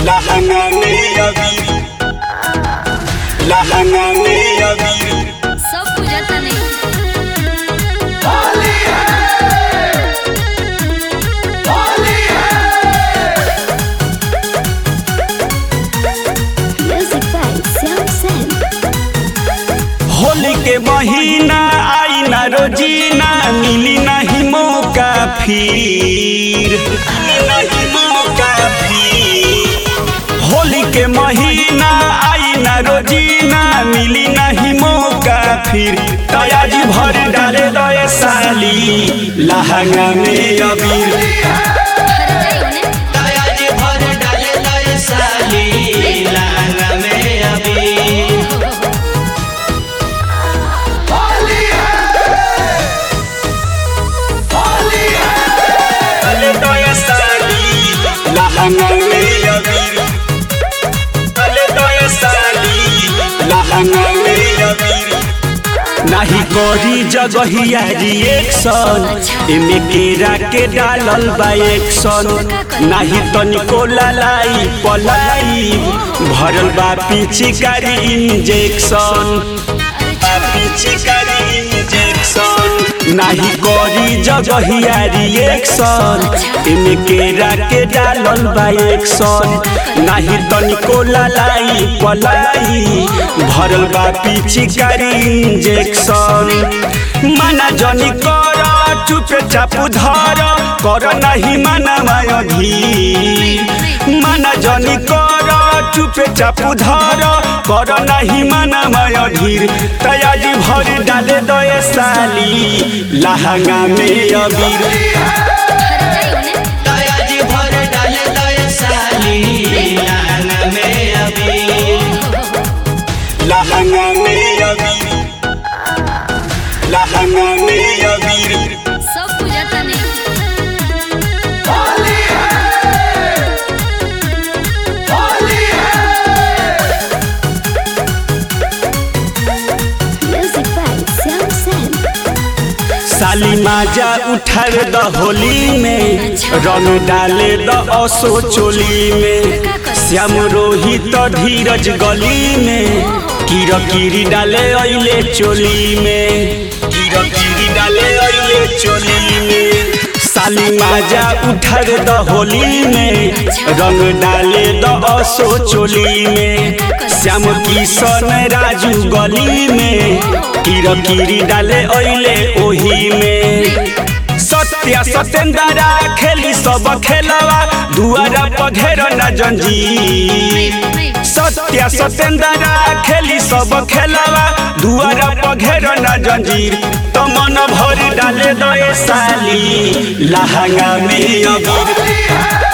लहंगा में अबीर सब बुझाता नहीं। Music by Sam Sam. Holi के महीना आई ना रोजीना मिली नहीं मौका फिर होली के महीना आई ना रोजीना मिली नहीं मौका फिर तयाजी भर डाले दे साली लहंगा में अबीर तयाजी भर डाले दे साली लहंगा में अबीर लहंगा में अबीर लहंगा में अबीर नाही करी जगहिया रिएक्शन एमे केरा के डालल बा एक्शन नाही तनिको ललाई पलाई भरल बा पिचकारी इंजेक्शन नाही करी जगहिया रिएक्शन एमे केरा के डालल बा एक्शन नाही तनिको ललाई पलाई भरल बा पिचकारी इंजेक्शन माना जनी कर चुप चाप धर कर नहीं माना मायधी माना जनी कर चुप चाप धर कर नहीं माना मायधीर तयाजी भर डाले दे साली लहंगा में अबीर तयाजी भर डाले दे साली लहंगा में अबीर लहंगा में अबीर लहंगा में अबीर सब बुझाता नहीं। Music by Sam Sam. साली माजा उठार द होली में रंग डाले द असो चोली में श्याम रोहित धीरज गली में कीरी डाले अइले चोली में डाले अइले चोली में साली माजा उठार द होली में रंग डाले द असो चोली में श्याम किशन राजू गली में कीरी डाले अइले ओही में सत्या सतेंद्रा खेली सब खेलवा दुआरा पघेर न जंजीर सत्या सतेंद्रा खेली सब खेलवा दुआरा पघेर न जंजीर तो मन भर डाले दे साली लहंगा में अबीर